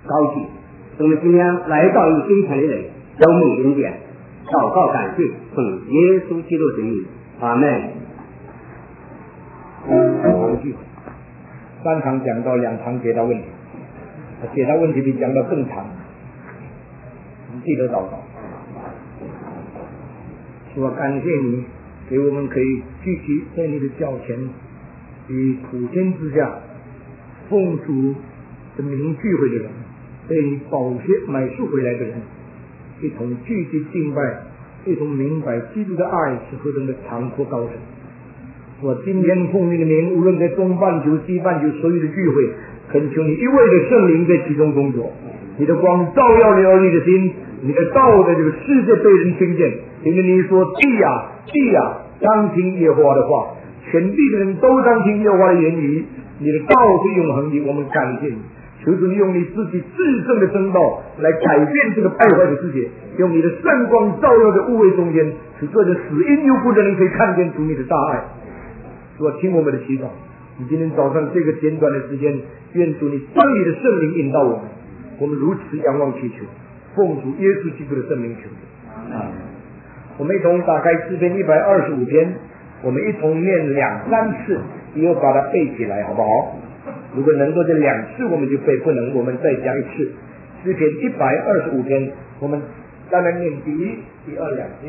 高兴。我们今天来到一个精彩的人，有梦灵点，祷告感谢，奉耶稣基督的名，阿门。 3堂讲到2堂解答问题，解答问题比讲到更长，你记得祷告。主啊，感谢你给我们可以聚集在你的脚前，与普天之下奉主的名聚会的人，被你宝血买赎回来的人，一同聚集敬拜，一同明白基督的爱是何等的长阔高深。我今天奉你的名，无论在东半球西半球所有的聚会，恳求你一位的圣灵在其中工作，你的光照耀了你的心，你的道在这个世界被人听见，因为你说地呀地呀，当听耶和华的话，全地的人都当听耶和华的言语，你的道是永恒的，我们感谢你。求主你用你自己至圣的真道来改变这个败坏的世界，用你的圣光照耀在污秽中间，使这个死因幽谷的人可以看见主你的大爱。主啊，听我们的祈祷，你今天早上这个简短的时间，愿主你将你的圣灵引导我们，我们如此仰望祈求，奉主耶稣基督的圣名求。我们一同打开诗篇125篇，我们一同念2、3次，以后把它背起来，好不好？如果能够这2次我们就背，不能我们再讲一次。诗篇125篇，我们当然念第1、第2、2节。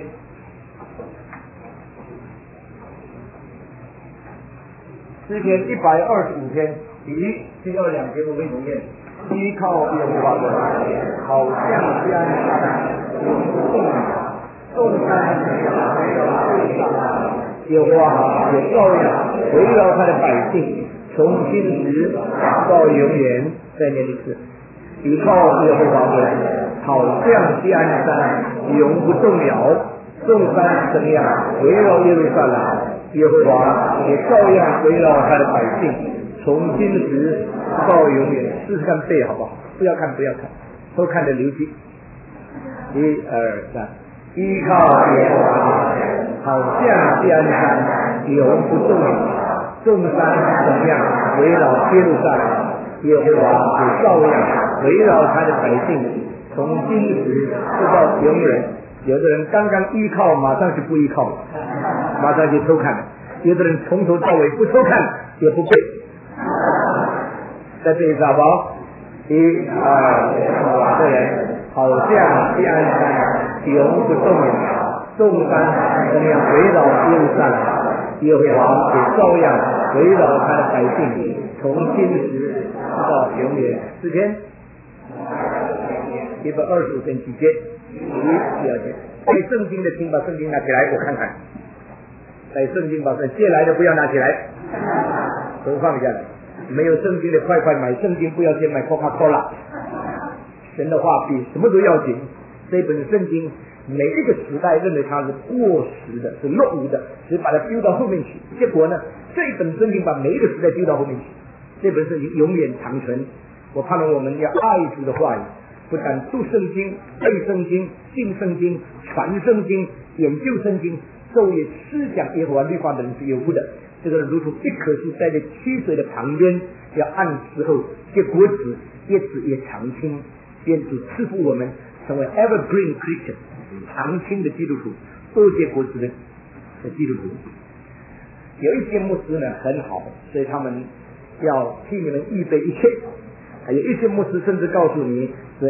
诗篇125篇第1、第2、2节，我们一同念。依靠耶和华的好像西安山，众山围绕耶和华也照样围绕他的百姓，从今时到永远。再念一次。依靠耶和华的好像西安山，永不动摇。众山怎样围绕耶路撒冷，耶和华也照样围绕他的百姓，从今时到永远。试试看背好不好？不要看，都看着流涕。1、2、3。依靠耶和华，好像西安山，永不动摇。众山怎样围绕耶路撒冷，耶和华也照样围绕他的百姓，从今时到永远。有的人刚刚依靠，马上就不依靠，马上就偷看；有的人从头到尾不偷看也不背。再背一次好不好？1、2、3，这人好像西安山，永不动摇。众山怎样围绕耶路撒冷，耶和华也照样围绕他的百姓，从今时到永远。诗篇125篇几节？第1、第2节。带圣经的请把圣经拿起来，我看看。带圣经把借来的不要拿起来，都放下来。没有圣经的快买圣经，不要先买 Coca-Cola。神的话比什么都要紧。这本圣经每一个时代认为它是过时的，是落伍的，只把它丢到后面去。结果呢，这本圣经把每一个时代丢到后面去。这本圣经永远长存。我盼望我们要爱主的话语，不但读圣经、背圣经、信圣经、传圣经、研究圣经，昼夜思想耶和华律法的人是有福的。这个如同一棵树栽在溪水的旁边，要按时候结果子，叶子也常青。愿主赐福我们成为 evergreen Christian， 常青的基督徒，多结果子的基督徒。有一些牧师呢很好，所以他们要替你们预备一切。还有一些牧师甚至告诉你是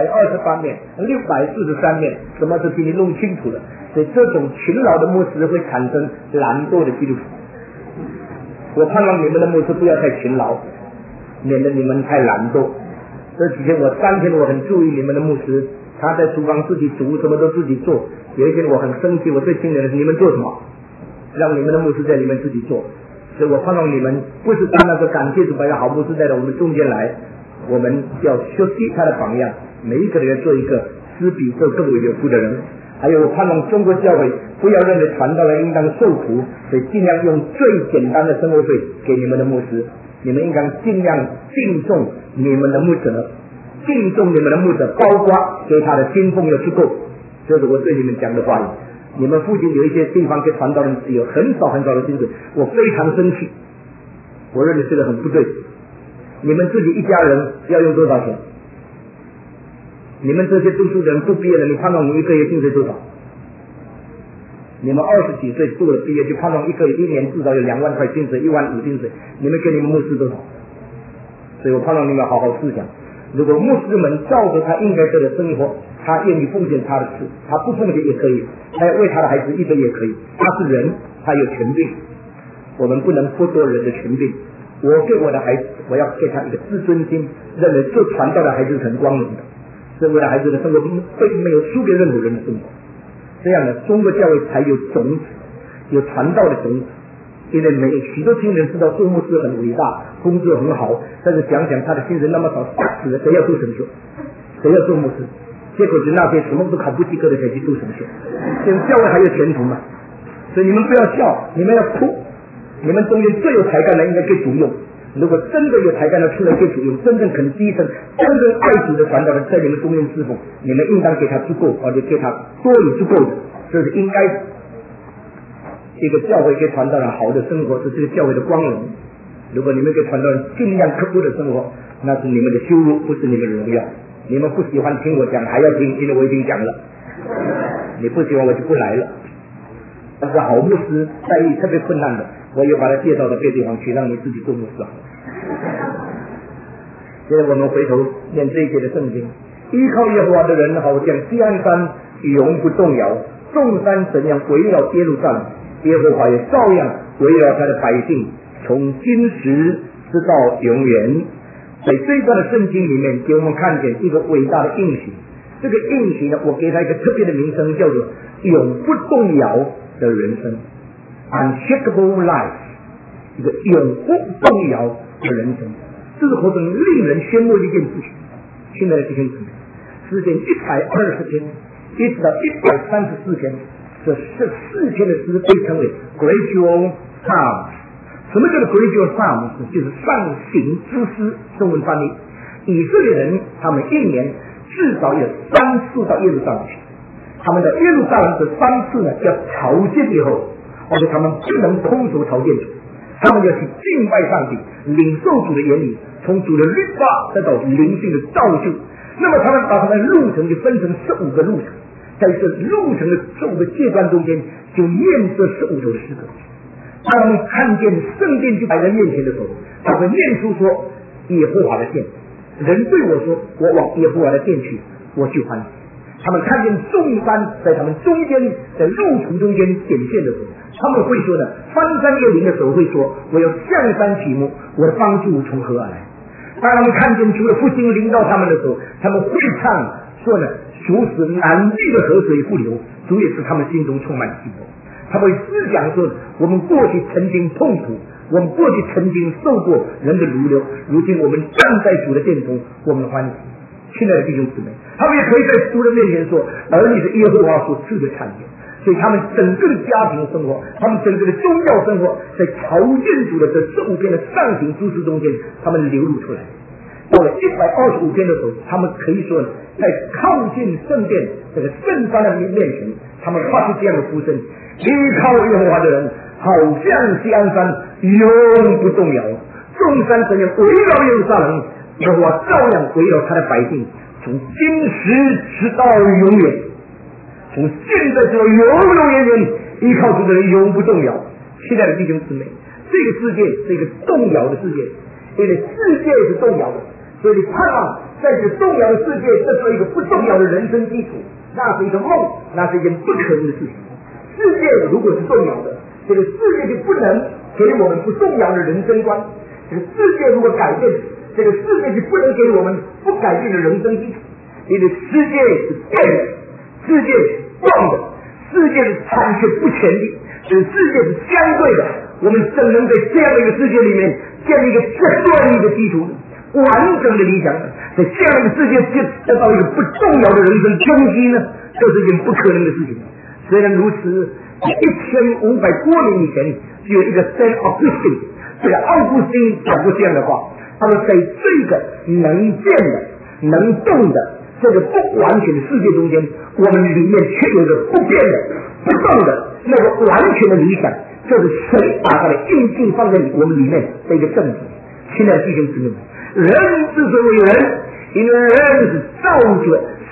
128面、643面，什么都给你弄清楚了。所以这种勤劳的牧师会产生懒惰的基督徒。我盼望你们的牧师不要太勤劳，免得你们太懒惰。这几天我3天我很注意你们的牧师，他在厨房自己煮，什么都自己做。有一天我很生气，我最心里的是你们做什么？让你们的牧师在里面自己做。所以我盼望你们不是当那个感谢主把一个好牧师带到我们中间来，我们要学习他的榜样，每一个人做一个施比受更为有福的人。还有我盼望中国教会不要认为传道人应当受苦，所以尽量用最简单的生活费给你们的牧师。你们应当尽量敬重你们的牧者，敬重你们的牧者，包括给他的薪俸要足够。这是我对你们讲的话语。你们附近有一些地方给传道人只有很少的薪水，我非常生气，我认为这个很不对。你们自己一家人要用多少钱？ 你们这些读书人不毕业的，你判断你一个月薪水多少？你们20几岁读了毕业，就判断一年至少有2万块薪水，1万5薪水，你们给你们牧师多少？所以我判断你们好好思想。如果牧师们照着他应该做的生活，他愿意奉献他的事，他不奉献也可以，他要为他的孩子预备也可以。他是人，他有权柄，我们不能剥夺人的权柄。我给我的孩子，我要给他一个自尊心，认为做传道的孩子是很光荣的，所以我的孩子的生活并没有输给任何人的生活。这样呢，中国教会才有种子，有传道的种子。因为许多青年知道做牧师很伟大，工作很好，但是想想他的薪水那么少，吓死了，谁要做神学？谁要做牧师？结果是那些什么都考不及格的才去做神学。现在教会还有前途吗？所以你们不要笑，你们要哭。你们中间最有才干的应该给主用。如果真的有才干的出来给主用，真正肯牺牲，真正爱主的传道人在你们中间侍奉，你们应当给他足够，而且给他多有足够的，这是应该的。一个教会给传道人好的生活是这个教会的光荣。如果你们给传道人尽量刻苦的生活，那是你们的羞辱，不是你们的荣耀。你们不喜欢听我讲还要听，因为我已经讲了。你不喜欢我就不来了。但是好牧师在遇特别困难的，我又把他介绍到别地方去，让你自己做牧师好。现在我们回头念这一节的圣经，依靠耶和华的人好像锡安山永不动摇，众山怎样围绕耶路撒冷，耶和华也照样围绕他的百姓，从今时直到永远。在这一段的圣经里面，给我们看见一个伟大的应许。这个应许呢，我给他一个特别的名称，叫做永不动摇的人生 ，unshakable life， 一个永不动摇的人生。这是何等令人羡慕的一件事情！现在的弟兄姊妹，时间120天，一直到134天，这4天的诗被称为 gradual psalms。什么叫做 gradual psalms？ 就是上行之诗，中文翻译。以色列人他们一年至少有3次到耶路撒冷去，他们的耶路撒冷的3次呢，要朝见以后，而且他们不能空手朝见主，他们要去敬拜上帝，领受主的言语，从主的律法得到灵性的造就。那么他们把他们的路程就分成15个路程，在这路程的15个阶段中间，就念这15首诗歌。当他们看见圣殿就摆在面前的时候，他会念出说耶和华的殿。人对我说，我往耶和华的殿去，我去欢喜。他们看见众山在他们中间，在路途中间显现的时候，他们会说呢，翻山越岭的时候会说，我要向山起目，我的帮助从何而来？当他们看见主的复兴临到他们的时候，他们会唱说呢，主使南地的河水不流，主也是他们心中充满希望。他会思想说，我们过去曾经痛苦，我们过去曾经受过人的掳流，如今我们站在主的殿中，我们欢喜。亲爱的弟兄姊妹，他们也可以在主的面前说，儿女是耶和华所赐的产业。所以他们整个的家庭生活，他们整个的宗教生活，在朝见主的这15篇的上行诸诗中间，他们流露出来。到了125天的时候，他们可以说在靠近圣殿这个圣山的面前，他们发出这样的呼声：依靠耶和华的人，好像锡安山永不动摇，众山怎样围绕耶路撒冷，耶和华照样围绕他的百姓，从今时直到永远。从现在直到永永远远，依靠主的人永不动摇。亲爱的弟兄姊妹，这个世界是一个动摇的世界，因为世界是动摇的，所以你盼望在这个动摇的世界得到一个不动摇的人生基础，那是一个梦，那是一件不可能的事情。世界如果是动摇的，这个世界就不能给我们不动摇的人生观。这个世界如果改变，这个世界就不能给我们不改变的人生基础。因为世界是变的，世界是动的，世界是残缺不全的，这个世界是相对的。我们怎能在这样的一个世界里面建立一个断一的基础，完整的理想呢？在这样的一个世界得到一个不动摇的人生根基呢？这是一件不可能的事情。虽然如此，1500多年以前就有一个 Saint Augustine， 这个奥古斯丁讲过这样的话，他说在这个能变的、能动的这个不完全的世界中间，我们里面却有着不变的、不动的那个完全的理想，这是神把他的印记放在我们里面的一个证据。亲爱的弟兄姊妹们，人之所以为人，因为人是造着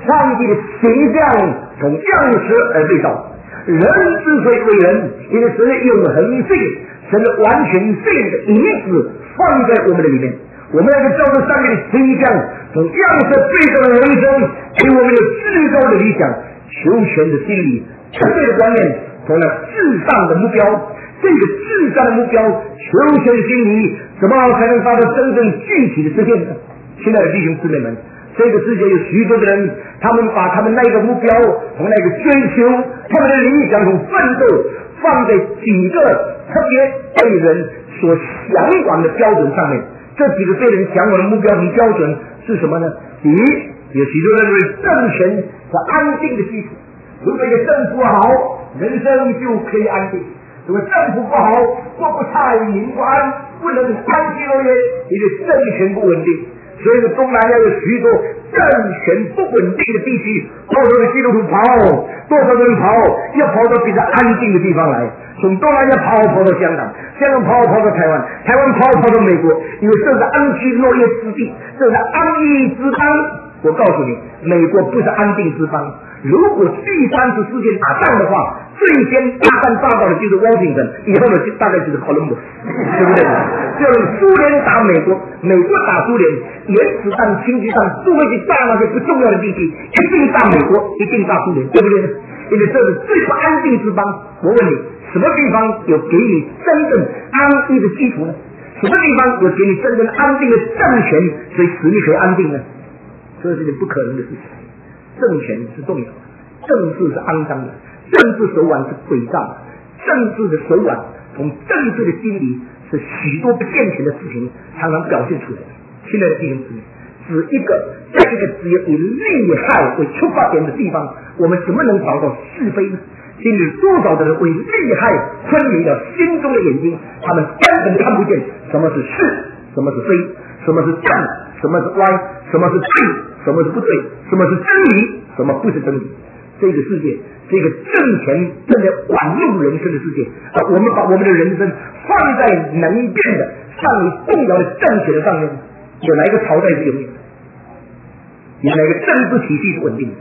上帝的形象从样式而被造。人之所以为人，因为神的永恒性、神的完全性的影子放在我们的里面。我们那个照着上帝的形象，从样式被造的人生，给我们有至高的理想、求全的心理、绝对的观念，从那至上的目标。这个至上的目标、求全的心理，怎么才能达到真正具体的实现呢？亲爱的弟兄姊妹们，这个世界有许多的人，他们把他们那个目标和那个追求，他们的理想和奋斗放在几个特别被人所向往的标准上面。这几个被人向往的目标和标准是什么呢？第一，有许多人认为政权是安定的基础，如果一个政府好，人生就可以安定；如果政府不好，国不差，民不安，不能安居乐业，因为政权不稳定。所以东南亚有许多政权不稳定的地区，多少的基督徒跑，多少人跑，要跑到比较安定的地方来。从东南亚跑到香港，香港跑到台湾，台湾跑到美国，因为这是安居乐业之地，这是安逸之邦。我告诉你，美国不是安定之邦。如果第三次世界打仗的话，最先大战大到的就是汪精城，以后的大概就是哥伦布，对不对？就是苏联打美国，美国打苏联，原子弹、氢气弹都会去炸那些不重要的地区，一定炸美国，一定炸苏联，对不对？因为这是最不安定之邦。我问你，什么地方有给你真正安逸的基础呢？什么地方有给你真正安定的政权，所以使你可以安定呢？这是件不可能的事情。政权是重要的，政治是肮脏的，政治手腕是诡诈的，政治的手腕从政治的心理是许多不健全的事情常常表现出来的。亲爱的弟兄姊妹，在一个只有以利害为出发点的地方，我们怎么能找到是非呢？心里多少的人为利害昏迷了心中的眼睛，他们根本看不见什么是是，什么是非，什么是正，什么是歪，什么是对，什么是不对，什么是真理，什么不是真理。这个世界，这个政权正在玩弄人生的世界，我们把我们的人生放在能变的、上于动摇的政权的上面，有哪一个朝代是永远的？有哪个政治体系是稳定的？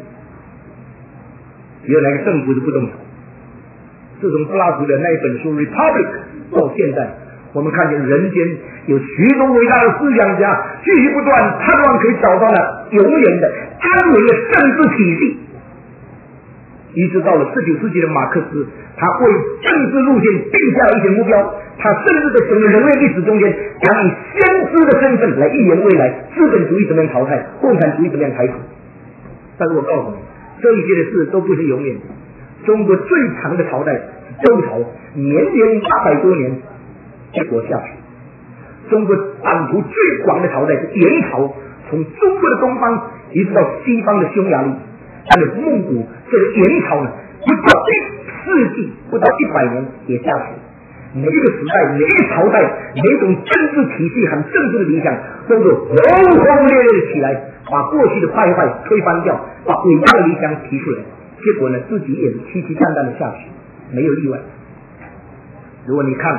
有哪个政府是不动摇？自从柏拉图的那一本书《Republic》到现在，我们看见人间有许多伟大的思想家继续不断盼望可以找到了永远的安稳的政治体系，一直到了19世纪的马克思，他为政治路线定下了一些目标，他甚至在整个人类历史中间想以先知的身份来预言未来资本主义怎么样淘汰，共产主义怎么样开除。但是我告诉你，这一切的事都不是永远的。中国最长的朝代是周朝，年年800多年，结果下去。中国版图最广的朝代是元朝，从中国的东方一直到西方的匈牙利，还有蒙古。这个元朝呢，不到1世纪，不到100年也下去。每一个时代，每一个朝代，每一种政治体系和政治的理想都是轰轰烈烈的起来，把过去的败坏推翻掉，把伟大的理想提出来。结果呢，自己也是凄凄淡淡的下去，没有例外。如果你看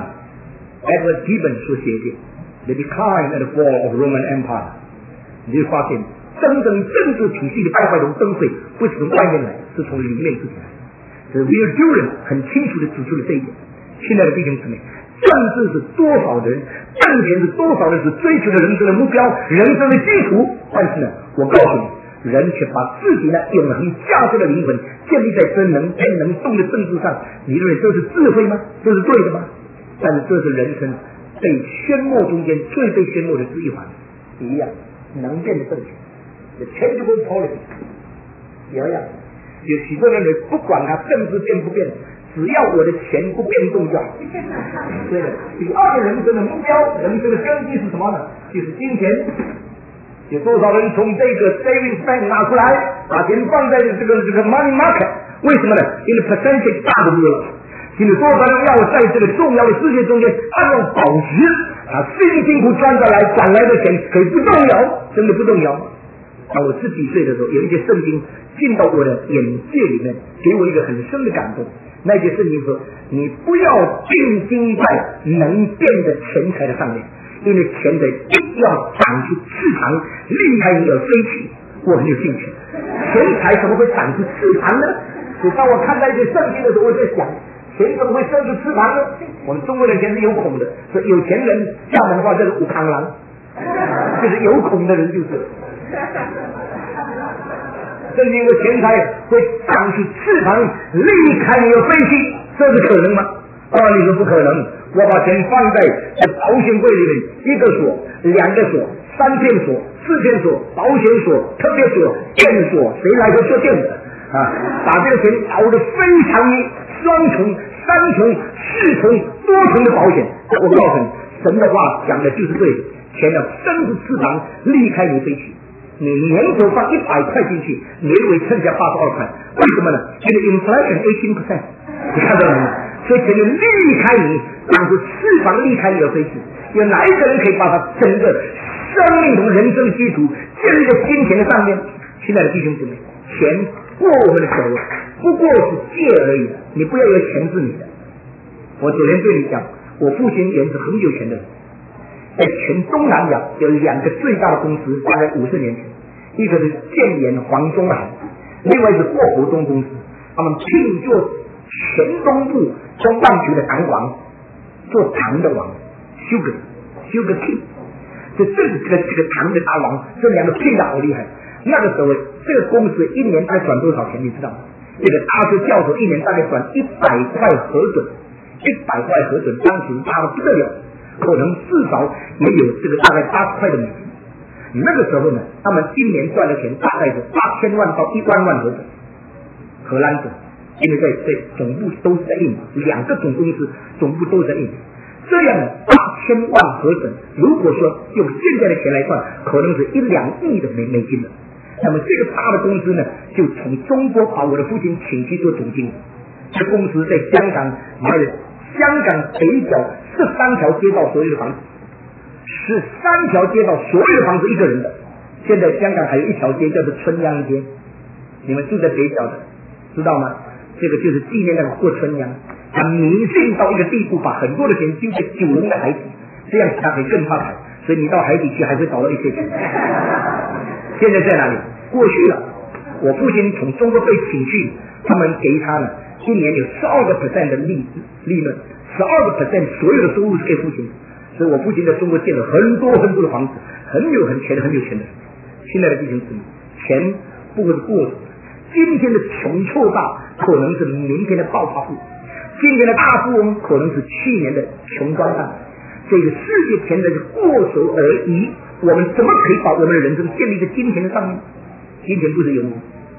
Edward Gibbon 所写的 The Decline and Fall of Roman Empire， 你就发现真正政治体系的败坏和崩溃不是从外面来，是从里面自己来。这 Will Durant 很清楚的指出了这一点。亲爱的弟兄姊妹，政治是多少人，政权是多少人是追求的人生的目标，人生的基础。但是呢，我告诉你，人却把自己呢永恒价值的灵魂建立在真能变能动的政治上，你认为这是智慧吗？这是对的吗？但是这是人生被漩涡中间最被漩涡的一环一样，能变的政权 The changeable politics 也一样。有许多人不管他政治变不变，只要我的钱不变动就好。对的，第二个人生的目标，人生的根基是什么呢？就是金钱。有多少人从这个 savings bank 拿出来，把钱放在这个 money market？ 为什么呢？因为 percentage 大的多了。因为多少人要在这个重要的世界中间按照保值，他辛辛苦赚来攒来的钱可以不动摇，真的不动摇。当我10几岁的时候，有一节圣经进到我的眼界里面，给我一个很深的感动。那节圣经说：你不要定睛在能变的钱财的上面，因为钱财一定要长出翅膀，厉害你要飞起。我很有兴趣， 钱财怎么会长出翅膀呢？所以当我看到一些圣经的时候，我在想，钱怎么会生出翅膀呢？我们中国人钱是有孔的，所以有钱人厦门话叫做武康郎，就是有孔的人就是。圣经的钱财会长出翅膀离开你的飞机，这是可能吗？当然你说不可能。我把钱放在保险柜里面，一个锁、两个锁、3片锁、4片锁、保险锁、特别锁、电锁，谁来会做电的啊？把这个钱搞得非常双重、3重、4重、多重的保险。我告诉你，神的话讲的就是对的，钱要伸出翅膀离开你飞去。你年头放100块进去，年尾剩下82块，为什么呢？因为 inflation 18%， 你看到了吗？所以钱就离开你，当作翅膀离开你的飞去。有哪一个人可以把他整个生命同人生基础建立在金钱的上面？亲爱的弟兄姊妹，钱过我们的手，不过是借而已，你不要以为钱是你的。我昨天对你讲，我父亲也是很有钱的人，在全东南亚有2个最大的公司，大概50年前，一个是建研黄中海，另外是霍福东公司，他们聘做全东部中半区的糖王，做糖的王 ，sugar king， 这个糖的大王，这2个聘的好厉害。那个时候，这个公司一年大概赚多少钱？你知道吗？这个大学教授一年大概赚100块核准，100块核准，当时大的不得了。可能至少也有这个大概80块的美金。那个时候呢，他们一年赚的钱大概是8000万到1万万核准。荷兰人，因为在总部都是在印尼，2个总公司总部都是在印尼。这样8000万核准，如果说用现在的钱来算，可能是1-2亿的美金了。那么这个大的公司呢，就从中国把我的父亲请去做总经理。这公司在香港买了香港北角13条街道所有的房子，13条街道所有的房子一个人的。现在香港还有一条街叫做春秧街，你们住在北角的知道吗？这个就是纪念那个过春秧。他迷信到一个地步，把很多的钱丢在九龙的海底，这样他可以更发财。所以你到海底去还会找到一些钱。现在在哪里？过去了。我父亲从中国被请去，他们给他呢一年有12% 的利润，12% 所有的收入是给父亲的。所以我父亲在中国建了很多很多的房子，很有钱的。亲爱的弟兄姊妹，钱不会是过的。今天的穷臭大可能是明天的暴发户，今天的大富翁可能是去年的穷光蛋。这个世界钱的是过手而已，我们怎么可以把我们的人生建立在金钱的上面？金钱不是有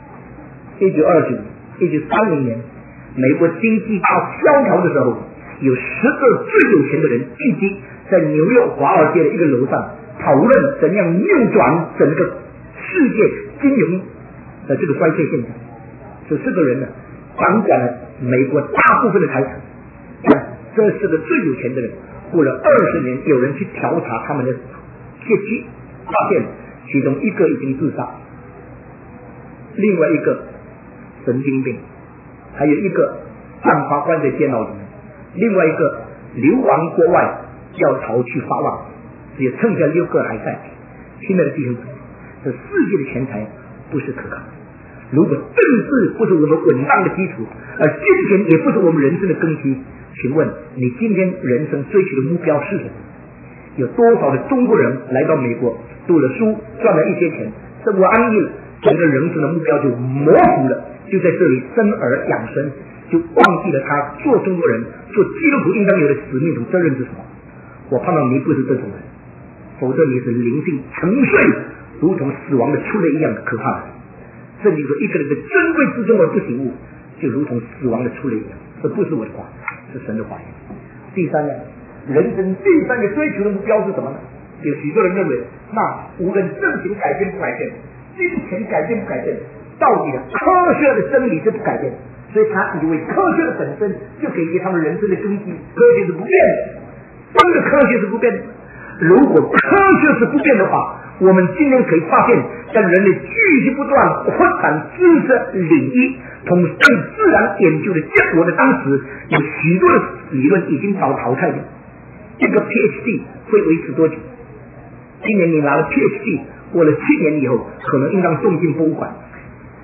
1929、1930年，美国经济大萧条的时候，有10个最有钱的人聚集在纽约华尔街的一个楼上，讨论怎样扭转整个世界金融的这个衰退现象。这4个人呢，掌管了美国大部分的财产。这4个最有钱的人，过了20年，有人去调查他们的业绩，发现其中一个已经自杀，另外一个神经病，还有一个犯法关在监牢里面，另外一个流亡国外要逃去发旺，只有剩下6个还在。亲爱的弟兄姊妹，这世界的钱财不是可靠。如果政治不是我们稳当的基础，而金钱也不是我们人生的根基，请问你今天人生追求的目标是什么？有多少的中国人来到美国读了书，赚了一些钱，生活安逸了，整个人生的目标就模糊了，就在这里生儿养生，就忘记了他做中国人、做基督徒应当有的使命和责任是什么。我盼望你不是这种人，否则你是灵性沉睡，如同死亡的出类一样的可怕的。圣经说，一个人的珍贵之中而不醒悟，就如同死亡的出类一样。这不是我的话，是神的话语。第三呢，人生第3个追求的目标是什么呢？有许多人认为，那无论政情改变不改变，金钱改变不改变，到底科学的真理是不改变，所以他以为科学的本身就可以给他们人生的根基。科学是不变的，真的科学是不变的。如果科学是不变的话，我们今天可以发现，在人类继续不断扩展知识领域，从对自然研究的结果的当时，有许多的理论已经遭淘汰了。这个 PhD 会维持多久？今年你拿了 PhD，过了7年以后，可能应当送进博物馆。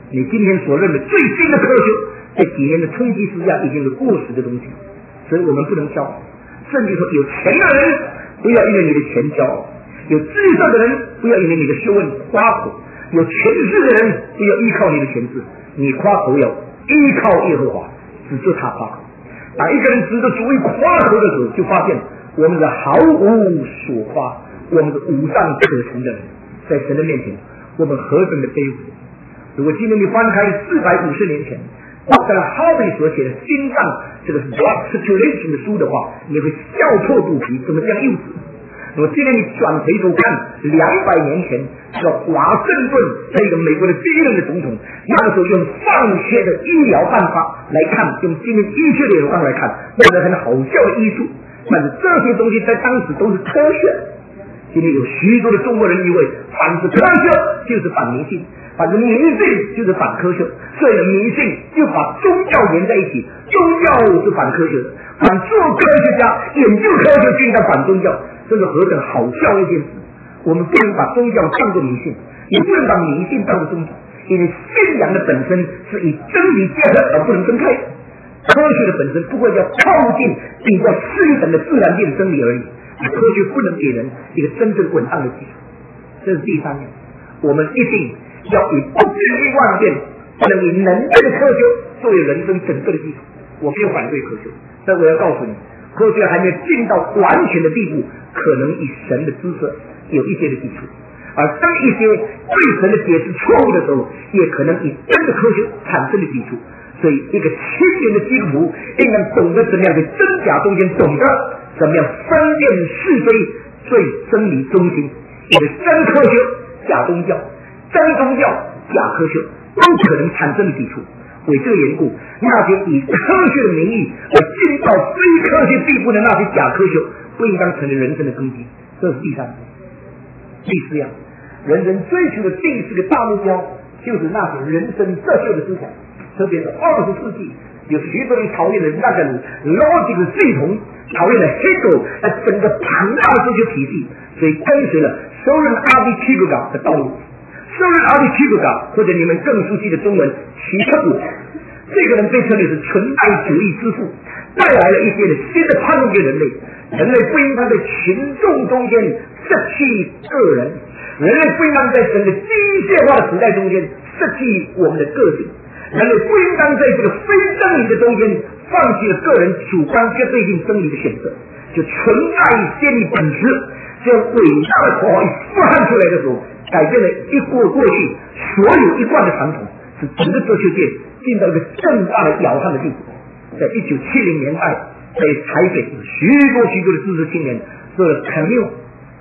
你今天所认为最新的科学，在几年的冲击之下已经是过时的东西，所以我们不能骄傲。甚至说，有钱的人不要因为你的钱骄傲，有智慧的人不要因为你的学问夸口，有权势的人不要依靠你的权势，你夸口要依靠耶和华，只就他夸口。当一个人值得主为夸口的时候，就发现我们是毫无所夸，我们是无上可成的人，在神的面前，我们何等的卑微！如果今天你翻开450年前Dr. Harvey 所写的心脏这个 blood circulation 的书的话，你会笑破肚皮，怎么这样幼稚？那么今天你转回头看200年前这个华盛顿这个美国的第一任的总统，那个时候用上学的医疗办法来看，用今天医学的眼光来看，那是很好笑的医术，但是这些东西在当时都是科学。今天有许多的中国人以为反是科学就是反迷信，反正迷信就是反科学，所以迷信就把宗教连在一起，宗教是反科学的，反做科学家研究科学就应该反宗教，这是何等好笑的一件事。我们不能把宗教当作迷信，也不能把迷信当作宗教，因为信仰的本身是以真理结合而不能分开，科学的本身不过要靠近比较次一等的自然界的真理而已，科学不能给人一个真正稳当的基础。这是第三点，我们一定要以不变应万变，不能以能力的科学作为人生整个的基础。我没有反对科学，但我要告诉你，科学还没有进到完全的地步，可能以神的知识有一些的基础，而当一些对神的解释错误的时候，也可能以真的科学产生的基础。所以一个青年的基督徒应该懂得怎么样在真假中间懂得怎么样分辨是非，最真理中心。因为真科学假宗教，真宗教假科学都可能产生的基础。为这个缘故，那些以科学的名义而进到非科学地步的那些假科学，不应当成为人生的根基。这是第三。第四样，人人追求的第四个大目标，就是那些人生哲学的思想。特别是20世纪，有许多人讨厌的那个逻辑的系统，讨厌了 Hegel 整个庞大的哲学体系，所以跟随了收任阿迪奇格嘎的道路。收任阿迪奇格嘎，或者你们更熟悉的中文齐克果，这个人被称为是存在主义之父，带来了一些的新的盼望给人类。人类不应当在群众中间失去个人，人类不应当在整个机械化的时代中间失去我们的个性。人类不应当在这个非真理的中间放弃了个人主观跟对应真理的选择，就存在先于本质。这样伟大的口号一复汉出来的时候，改变了过去所有一贯的传统，使整个哲学界进到一个更大的摇撼的地步。在1970年代，在台北有许多的知识青年，做了 Camille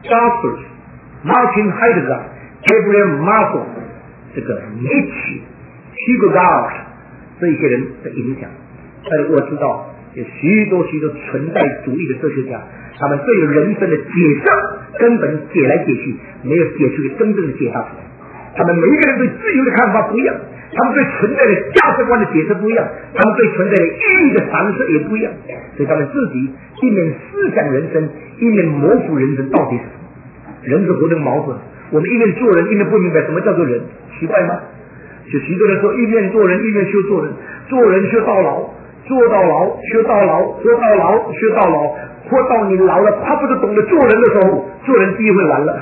Jaspers、Martin Heidegger、Gabriel Marcel 这个Nietzsche、Kierkegaard 这一些人的影响。但是我知道有许多存在主义的哲学家，他们对于人生的解释根本解来解去没有解出一个真正的解答出来。他们每一个人对自由的看法不一样，他们对存在的价值观的解释不一样，他们对存在的意义的阐释也不一样，所以他们自己一面思想人生，一面模糊人生到底是什么。人是何等矛盾，我们一面做人，一面不明白什么叫做人，奇怪吗？就许多人说一面做人，一面学做人，做人学到老，做到老学到老，做到老学到老，活到你老了他不是懂得做人的时候，做人机会完了。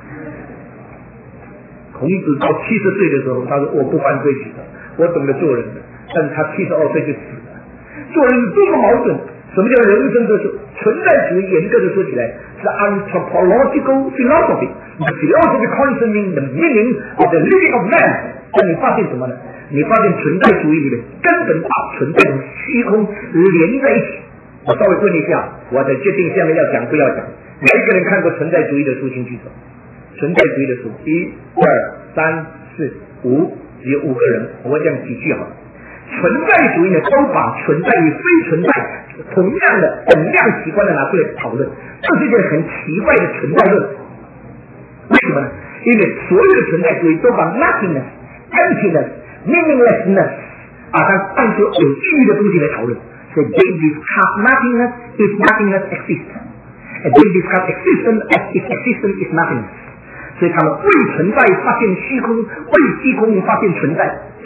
孔子到70岁的时候，他说我不犯罪取的，我懂得做人的，但是他72岁就死了。做人是多么矛盾！什么叫人生哲学？存在主义严格的说起来是 anthropological philosophy，the philosophy concerning the meaning of the living of man。但你发现什么呢？你发现存在主义里面根本把存在和虚空连在一起。我稍微问一下，我再决定下面要讲不要讲。哪一个人看过存在主义的书请举手。存在主义的书，1、2、3、4、5，只有5个人，我讲几句好了。存在主义呢，都把存在与非存在同样的等量奇观的拿出来讨论，这是一件很奇怪的存在论。为什么呢？因为所有的存在主义都把 nothingness、emptiness、meaninglessness 把它当作有意义的东西来讨论。所以 they discuss nothingness if nothingness exists，and they discuss existence as if existence is nothingness。所以他们为存在发现虚空，为虚空发现存在，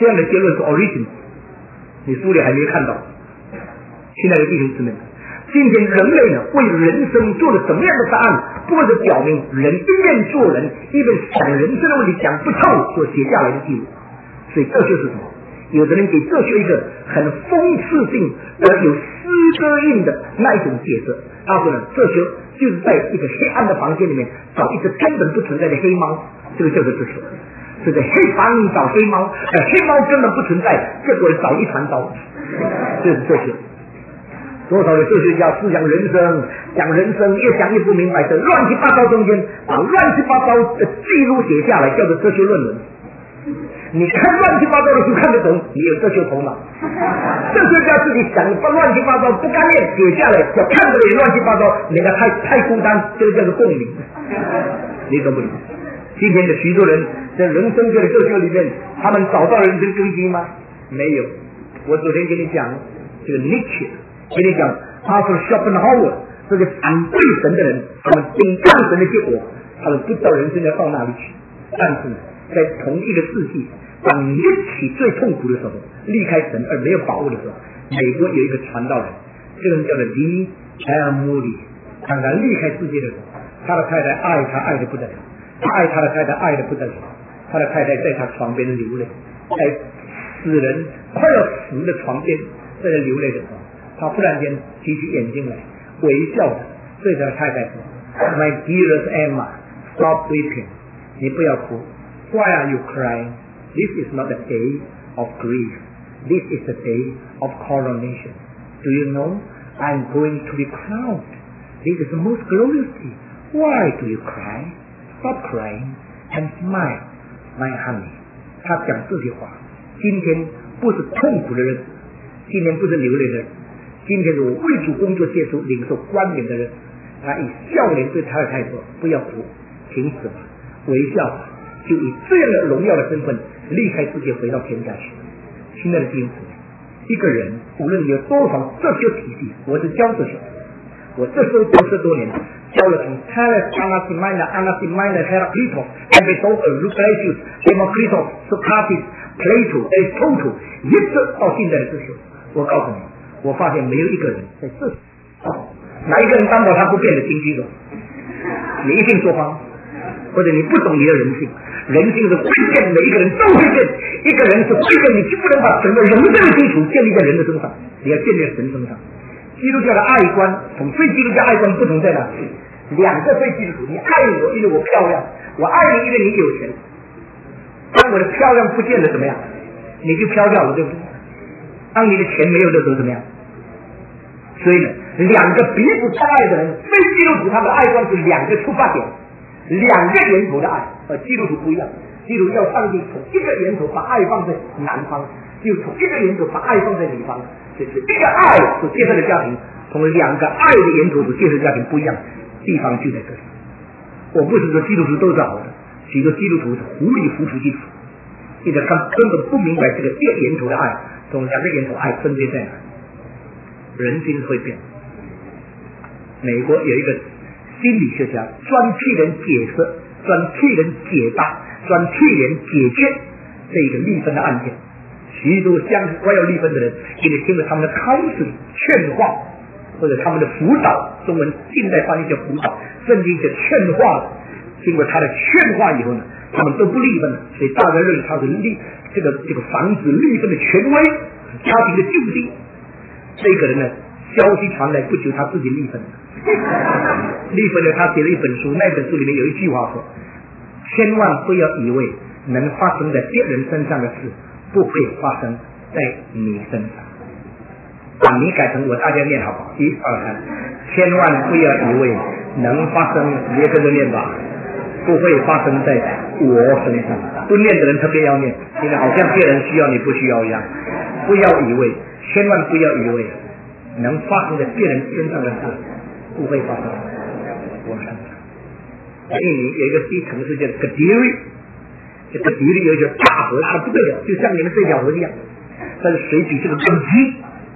这样的结论是 origin， 你书里还没看到。亲爱的弟兄姊妹，今天人类呢为人生做了什么样的答案，或者表明人一面做人一面想人生的问题讲不透所写下来的记录。所以这就是什么？有的人给哲学一个很讽刺性而有诗歌印的那一种解释，他说呢，哲学就是在一个黑暗的房间里面找一只根本不存在的黑猫，这个叫做哲学。是在黑房里找黑猫，黑猫根本不存在，结果找一团糟，这是哲学。多少的哲学家思想人生，讲人生越想越不明白，在乱七八糟中间把乱七八糟的记录写下来，叫做哲学论文。你看乱七八糟的书看得懂，你有哲学头脑。哲学家自己想把乱七八糟不甘愿写下来，要看得懂乱七八糟，你看太孤单，这个叫做共鸣。你懂不懂？今天的许多人在人生这个哲学里面，他们找到人生根基吗？没有。我昨天跟你讲这个 Nietzsche， 跟你讲阿弗肖本豪尔，这个反对神的人，他们顶抗神的结果，他们不知道人生要到哪里去。但是呢，在同一个世纪，当Nietzsche最痛苦的时候，离开神而没有把握的时候，美国有一个传道人，这个人叫做李艾姆里，当他离开世界的时候，他的太太爱他爱得不得了。他爱他的太太爱得不得了，他的太太在他床边流泪，在死人快要死的床边在那流泪的时候，他忽然间提起眼睛来，微笑的对他的太太说 ：“My dearest Emma, stop weeping， 你不要哭。Why are you crying? This is not a day of grief. This is a day of coronation. Do you know I'm going to be crowned? This is the most glorious day. Why do you cry?Stop crying and smile, my honey。” 他讲这些话，今天不是痛苦的日子，今天不是流泪的日子，今天是我为主工作接受领受冠冕的日子。他以笑脸对他的太太说：“不要哭，停止吧，微笑吧，就以这样的荣耀的身份离开世界，回到天家去。”亲爱的弟兄姊妹，一个人无论有多少哲学体系，我是教哲学，我这时候教10多年。教了从 Thales, Anaximander, Heraclitus, Empedocles, Lucretius, Democritus, Socrates, Plato, Aristotle， 一直到现在的哲学。我告诉你，我发现没有一个人在这哪一个人担保他不变得心机的？你一定说谎，或者你不懂你的人性。人性是会变，每一个人都会变。一个人是会变，你就不能把整个人生的基础建立在人的身上，你要建立在神身上。基督教的爱观同非基督教爱观不同在哪里？两个非基督徒，你爱我因为我漂亮，我爱你因为你有钱。当我的漂亮不见了怎么样？你就飘掉了，对不对？当你的钱没有的时候怎么样？所以呢，两个彼此相爱的人，非基督徒他们的爱观是两个出发点，两个源头的爱，而基督徒不一样。基督教上帝从一个源头把爱放在南方，就从一个源头把爱放在女方。就是一个爱所建设的家庭，同两个爱的源头所建设的家庭不一样，地方就在这里。我不是说基督徒都是好的，许多基督徒是糊里糊涂基督徒，因为他根本不明白这个一个源头的爱从两个源头爱分别在哪。人心会变。美国有一个心理学家，专替人解释、专替人解答、专替人解决这一个离婚的案件。许多快要离婚的人，因为听了他们的counsel劝化，或者他们的辅导，中文近代翻译叫辅导，圣经叫劝化。经过他的劝化以后呢，他们都不离婚了，所以大家认为他是这个防止离婚的权威，家庭的救星。这个人呢，消息传来不久，他自己离婚了。离婚了，他写了一本书，那本书里面有一句话说：千万不要以为能发生在别人身上的事不会发生在你身上。把你改成我，大家念好不好？1、2、3，千万不要以为能发生，你也跟着念吧，不会发生在我身上。不念的人特别要念，因为好像别人需要你不需要一样。不要以为，千万不要以为能发生在别人身上的事不会发生在我身上。印尼有一个城市叫格迪瑞，这个迪里有一条大河，大的不得了，就像你们这条河一样，但是水比这个更急。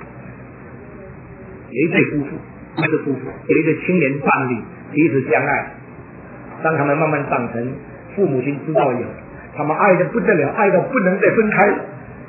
有一对夫妇，一对夫妇，有一对青年伴侣彼此相爱。当他们慢慢长成，父母亲知道以后，他们爱得不得了，爱到不能再分开了。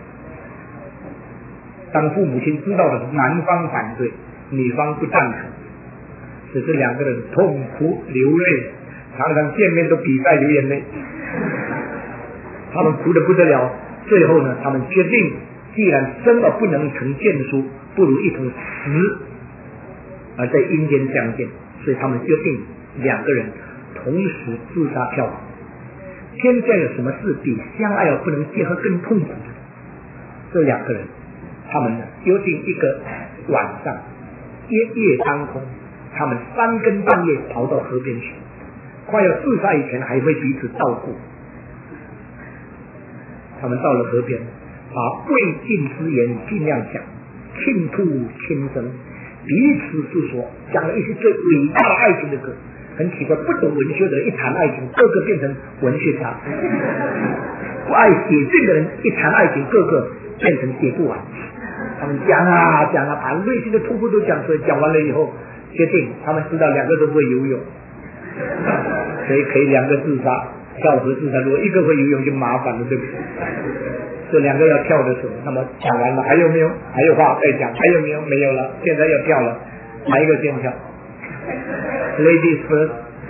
当父母亲知道的男方反对，女方不赞成，只是两个人痛哭流泪，常常见面都比赛流眼泪，他们哭得不得了。最后呢，他们决定，既然生而不能成眷属，不如一同死，而在阴间相见。所以他们决定两个人同时自杀跳亡。天下有什么事比相爱而不能结合更痛苦的？这两个人，他们呢决定一个晚上夜当空，他们3更半夜跑到河边去，快要自杀以前还会彼此照顾。他们到了河边，把未尽之言尽量讲，倾吐轻声，彼此诉说，讲了一些最伟大的爱情的歌。很奇怪，不懂文学的人一谈爱情，个个变成文学家；不爱写信的人一谈爱情，个个变成写不完。他们讲啊讲啊，把内心的痛苦都讲出来。讲完了以后，决定他们知道两个都不会游泳，所以可以两个自杀，跳河自杀。如果一个会游泳就麻烦了，对不对？这两个要跳的时候，那么讲完了，还有没有？还有话再讲？还有没有？没有了。现在要跳了，哪一个先跳？Ladies first，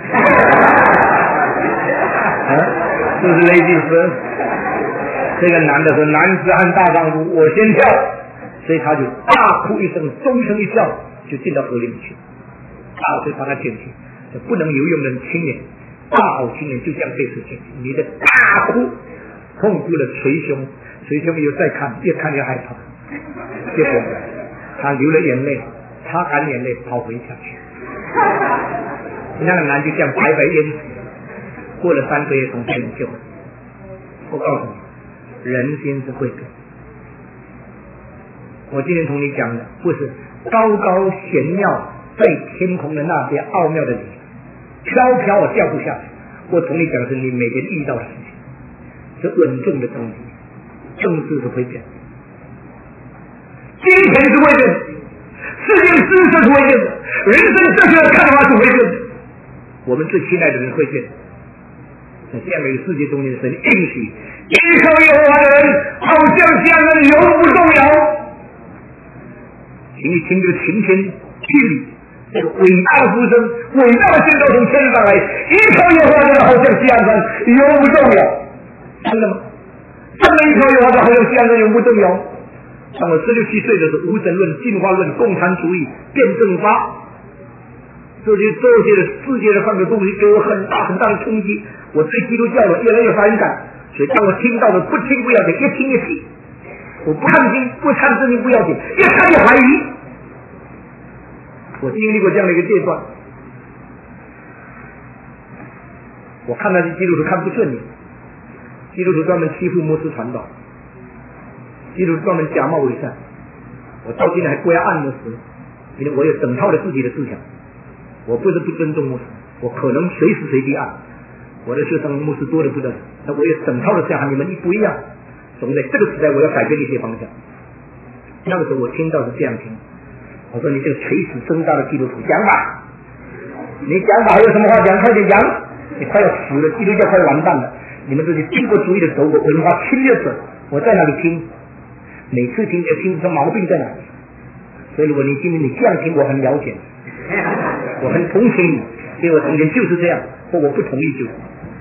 就是 Ladies first。这个男的说：“男子汉大丈夫，我先跳。”所以他就大哭一声，终声一跳，就进到河里面去。所以把他捡起，不能游泳的青年，大好青年就这样被死捡起。你的大哭，痛哭的捶胸，捶胸又再看，越看越害怕。结果他流了眼泪，擦干眼泪，跑回家去。那个男就这样白白淹死，过了3个月从天里救回。我告诉你，人心是会变。我今天同你讲的不是高高玄妙在天空的那些奥妙的理，飘飘我掉不下去。我同你讲的是你每天遇到的事情，是稳重的东西。政治是会变，金钱是会变，世界知识是会变的，人生哲学的看法是会变的。我们最亲爱的人会变。在这样的一个世界中间，神应许依靠耶和华的人，好像匠人永不动摇。请你听这个晴天霹雳，这个伟大的呼声，伟大的宣告从天上来，依靠耶和华的人好像西安山永不动摇。真的吗？真的依靠耶和华的好像西安山永不动摇。当我16、17岁的时候，无神论、进化论、共产主义、辩证法，这些世界的上的东西给我很大很大的冲击。我对基督教的越来越反感，所以当我听到的不听不要紧，越听越气。我不看经不看圣经不要紧，越看越怀疑。我经历过这样的一个阶段，我看那些基督徒看不顺眼，基督徒专门欺负牧师传道，基督徒专门假冒伪善。我到今天还不要按牧师，因为我有整套的自己的思想。我不是不尊重牧师，我可能随时随地按。我的学生牧师多得不得了，那我有整套的思想和你们不一样。总在这个时代我要改变一些方向。那个时候我听到是这样听，我说你这个垂死挣扎的基督徒，讲吧，你讲吧，还有什么话讲，快点讲，你快要死了，基督教快完蛋了，你们这些帝国主义的走狗，文化侵略者，我在哪里听？每次听就听出毛病在哪里。所以如果你今天你这样听，我很了解，我很同情你，所以我从前就是这样，或我不同意就是。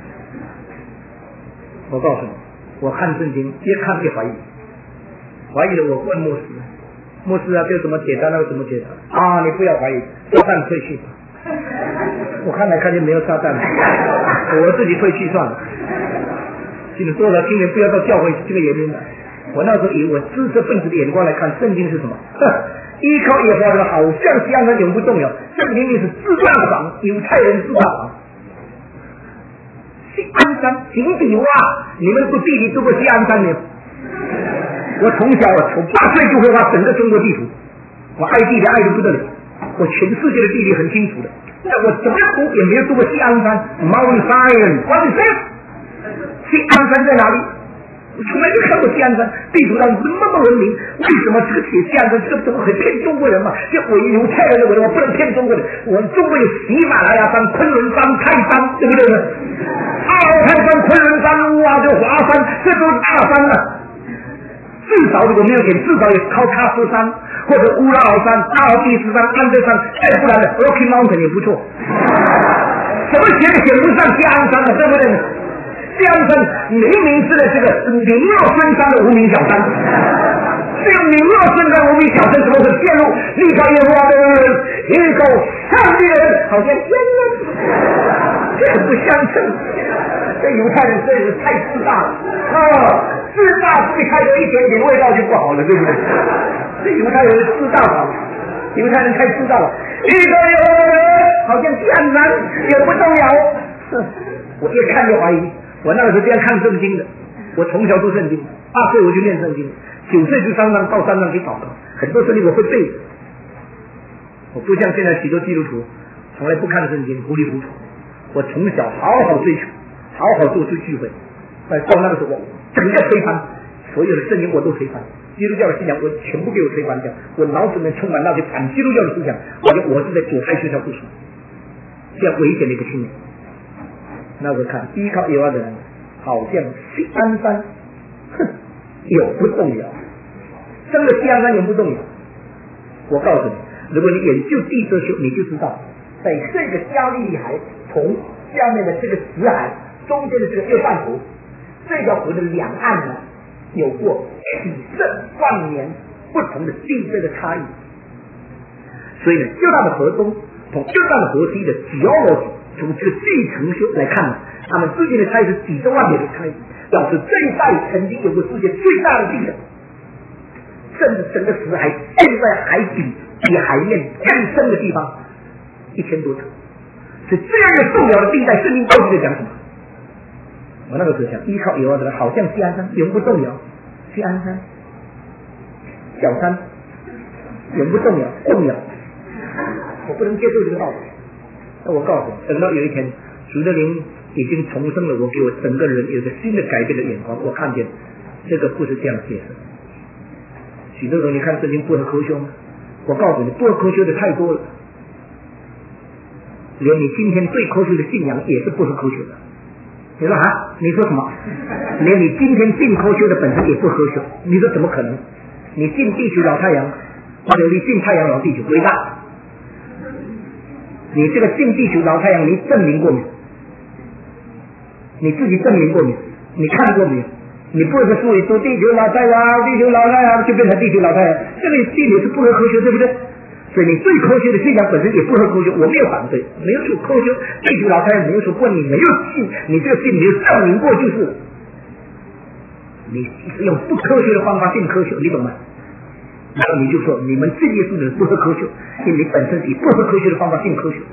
我告诉你，我看圣经越看越怀疑，怀疑了我问牧师，牧师啊，这怎么解答，那个怎么解答啊？你不要怀疑，撒旦退去吧。我看来看去没有撒旦，我自己退去算了。记得多少青年不要到教会这个原因的。我那时候以我知识分子的眼光来看，圣经是什么？依靠耶和华的好像西安山永不动摇，这个明明是自大党，犹太人自大党。西安山井底蛙，你们不地理读过西安山没有？我从8岁就会画整个中国地图，我爱地理爱得不得了，我全世界的地理很清楚的。但我怎么读也没有读过西安山 Mount Zion，what is that？ 西安山在哪里？我从来没看过西安山，地图上那么文明，为什么这个写西安山，这个怎么可以骗中国人嘛？这我犹太人的我不能骗中国人。我们中国有喜马拉雅山、昆仑山、泰山，对不对呢？阿尔泰山、昆仑山、哇，这华山，这都是大山了。所至少如果没有钱，至少也靠喀斯山或者乌拉尔山、阿尔卑斯山、安德山，再不然的 Rocky Mountain 也不错。什么选不上加安山了，对不对？加安山明明是这个名落孙山的无名小山，这个名落孙山无名小山怎么会陷入立高耶和华的人，一口上帝的人，好像天人，这很不相称。这犹太人真是太自大了啊！自大自己开了一点点味道就不好了，对不对？这犹太人自大了，犹太人太自大了。一个犹太人好像江南也不重要，我越看越怀疑。我那个时候这样看圣经的，我从小读圣经，8岁我就念圣经，9岁就到山上去祷告，很多圣经我会背。我不像现在许多基督徒，从来不看圣经，糊里糊涂。我从小好好追求，好好做出聚会，到那个时候，整个推翻所有的圣经，我都推翻。基督教的信仰我全部给我推翻掉，我脑子里面充满那些反基督教的思想，我是在韭菜学校读书，这样危险的一个青年。那时候看依靠耶和华的人，好像西安山，有不动摇，真的西安山有不动摇。我告诉你，如果你研究地质学，你就知道，在这个加利利海从下面的这个死海，中间的这个约旦湖，这条湖的两岸呢，有过几十万年不同的地质的差异。所以呢，就它的河东从约旦的河西的geology，从这个地层学来看呢，他们之间的差异是几十万年的差异，表示这一带曾经有过世界最大的地震，甚至整个死海现在海底比海面更深的地方1000多层。所以这样一个重要的地带，圣经到底在讲什么？我那个时候想，依靠耶和华的人好像西安山永不动摇，西安山小山永不动摇，动摇，我不能接受这个道理。那我告诉你，等到有一天主的灵已经重生了，我给我整个人有一个新的改变的眼光，我看见这个不是这样解释。许多人你看圣经不合科学吗？我告诉你，不合科学的太多了，连你今天最科学的信仰也是不合科学的。你说啊？你说什么？连你今天信科学的本身也不科学，你说怎么可能？你信地球老太阳，或者你信太阳老地球，伟大。你这个信地球老太阳，你证明过没有？你自己证明过没有？你看过没有？你不是书里说地球老太阳，地球老太阳就变成地球老太阳，这个信也是不合科学，对不对？所以你最科学的信仰本身也不合科学，我没有反对，没有说科学，地球老太阳没有说过，你没有信，你这个信没有证明过，就是你是用不科学的方法信科学，你懂吗？然后你就说你们这些是不合科学，因为你本身以不合科学的方法信科学。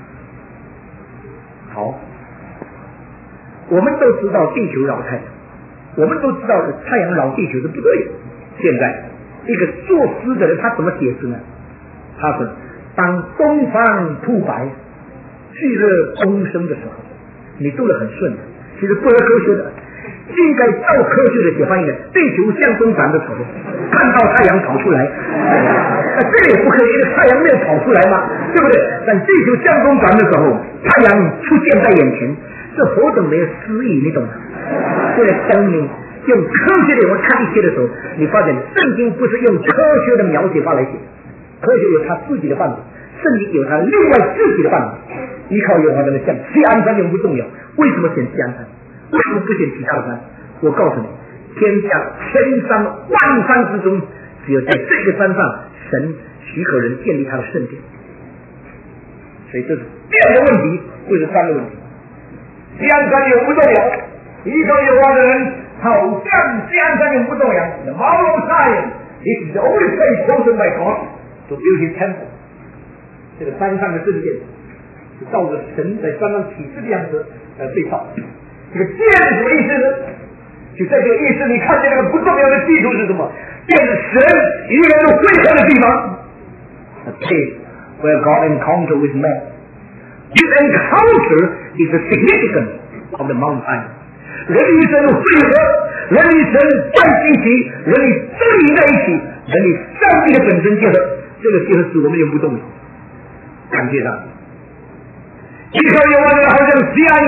好，我们都知道地球老太阳，我们都知道太阳老地球是不对的。现在一个作诗的人他怎么解释呢？他说，当东方吐白，旭日东升的时候，你读得很顺，其实不合科学的，应该照科学的写翻译的。地球向东转的时候，看到太阳跑出来，这也不可以，因为太阳没有跑出来嘛，对不对？但地球向东转的时候，太阳出现在眼前，这何等没有诗意，你懂吗？为了证明用科学的眼光看一切的时候，你发现圣经不是用科学的描写法来写，科学有他自己的办法，圣经有他另外自己的办法。依靠有他的像西安山永不动摇，为什么选西安山？为什么不选其他的山？我告诉你，天下千山万山之中，只有在这个山上，神许可人建立他的圣殿。所以这是第二个问题，不是三个问题。西安山永不动摇，依靠有他的人好像西安山永不动摇。The Mount of Zion is the only place chosen by God to build His temple。这个山上的圣殿是照着神在山上启示的样子被造。这个建什么意思呢？就在这个意思，你看见那个不重要的基础是什么？建是神与人的会合的地方。A place where God encounter with man. This encounter is the significance of the Mount Zion. 人与神的会合，人与神在一起，人与真理在一起，人与上帝的本身结合，这个结合使我们永不动摇。感谢他。依靠有我的好像西安山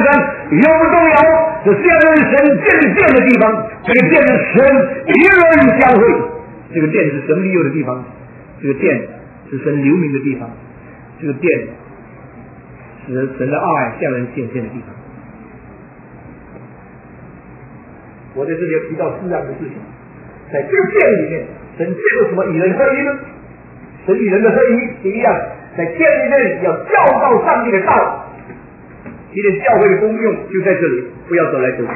又不动摇。这这样的神建殿的地方，这个殿是神与人相会，这个殿是神庇佑的地方，这个殿是神留名的地方，这个殿是神的爱向人显现的地方。我在这里提到4样的事情，在这个殿里面，神借着什么与人合一呢？神与人的合一，第一样，在殿里面要教导上帝的道。今天教会的功用就在这里，不要走来走去。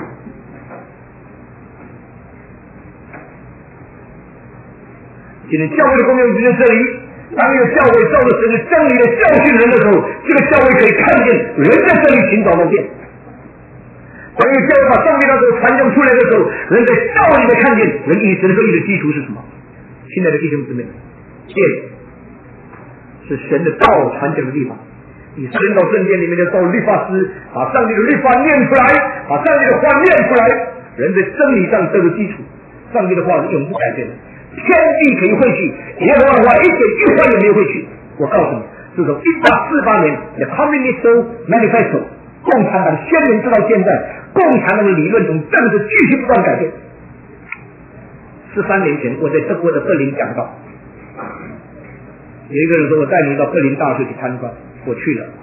今天教会的功用就在这里。当一个教会照着神的真理的教训人的时候，这个教会可以看见人在这里寻找到殿。当一个教会把上帝的道传讲出来的时候，人在道里面看见人与神合一的基础是什么？亲爱的弟兄姊妹，殿是神的道传讲的地方。你升到圣殿里面的时候，律法师把上帝的律法念出来，把上帝的话念出来，人在真理上得了基础。上帝的话是永不改变的，天地可以会去，耶和华的话一点一话也没有会去。我告诉你，自从1848年的 Communist Manifesto 共产党宣言直到现在，共产党的理论从政治继续不断改变。13年前我在德国的柏林讲道，有一个人说我带你到柏林大学去参观，我去了，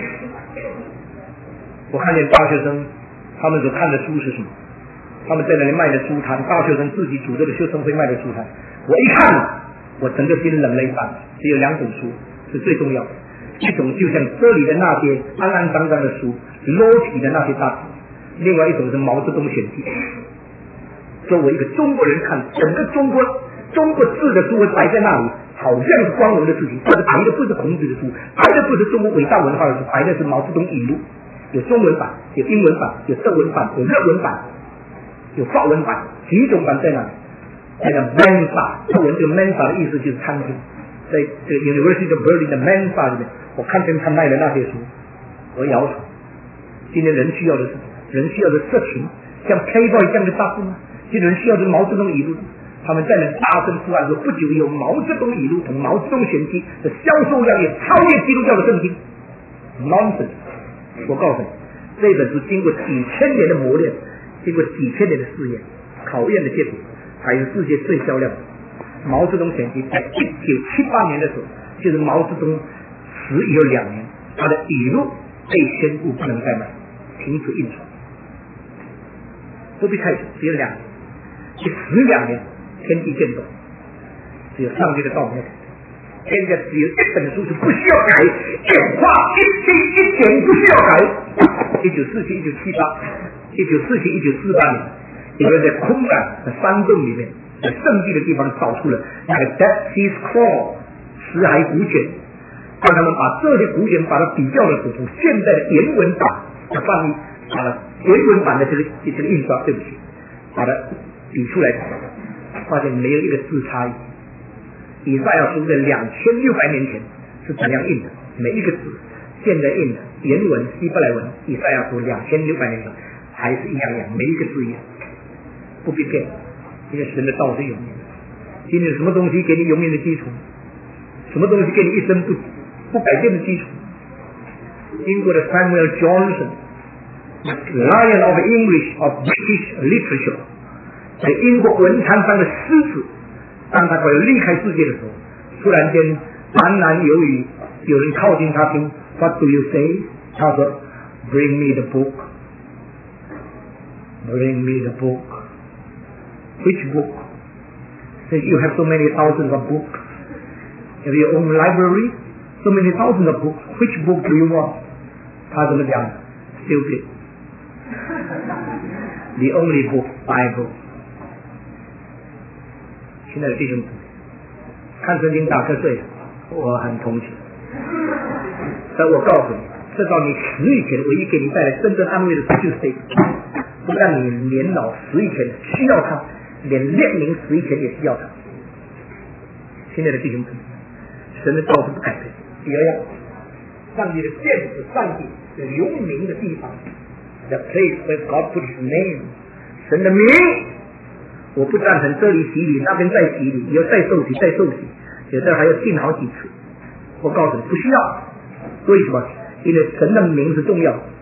我看见大学生他们所看的书是什么？他们在那里卖的书摊，大学生自己组织的学生会卖的书摊。我一看，我整个心冷了一半。只有2种书是最重要的，一种就像这里的那些肮肮脏脏的书，裸体的那些杂志；另外一种是毛泽东选集。作为一个中国人看，整个中国字的书会摆在那里，好像是光荣的事情。但是摆的不是孔子的书，摆的不是中国伟大文化的书，摆的是毛泽东语录，有中文版，有英文版，有德文版，有日文版，有法文版，几种版在那里。那个 Mensa， 德文这个 Mensa 的意思就是餐厅，在这个 University of Berlin 的 Mensa 里面，我看见他卖的那些书，我摇头。今天人需要的是人需要的色情，像 Playboy 这样的杂志吗？今天人需要的毛泽东语录，他们在那大声出来说，不久有毛泽东语录同毛泽东选集的销售量也超越基督教的圣经。Nonsense！ 我告诉你，这本书经过几千年的磨练，经过几千年的试验考验的结果，还是世界最销量的。毛泽东选集在1978年的时候，就是毛泽东死以后2年，他的语录被宣布不能再卖，停止印刷，不必太久，只有2年。去12年，天地渐动，只有上帝的道没有改。现在只有一本书是不需要改，一画一点不需要改。1947、1948年，有人在空港的山洞里面，在圣地的地方找出了那个 Dead Sea Scroll 死海古卷，让他们把这些古卷把它比较了之后，现在的原文版的翻译，原文版的这个印刷，对不起，把它比出来，发现没有一个字差异。以赛亚书在2600年前是怎样印的？每一个字现在印的原文希伯来文，以赛亚书2600年前还是一样，每一个字一样，不必变。因为神的道是永远的。今天什么东西给你永远的基础？什么东西给你一生不改变的基础？英国的 Samuel Johnson，Lion of English of British Literature， 在英国文坛上的狮子。当他快要离开世界的时候，突然间喃喃有语，有人靠近他听 What do you say？ 他说 Bring me the book， Bring me the book。 Which book? Says you have so many thousands of books. Have your own library? So many thousands of books. Which book do you want? 他怎么讲 ？Stupid. The only book, Bible. 亲爱的弟兄姊妹，看圣经打瞌睡，我很同情。但我告诉你，这到你死以前唯一给你带来真正安慰的事就是这个，不但你年老死以前需要它，连列宁死以前也需要它。亲爱的弟兄姊妹，神的道是不改变。第二样，上帝的殿是上帝的留名的地方 ，the place where God put His name， 神的名。我不赞成这里洗礼，那边再洗礼，以后再受洗，再受洗，有的还要进好几次。我告诉你，不需要。为什么？因为神的名是重要，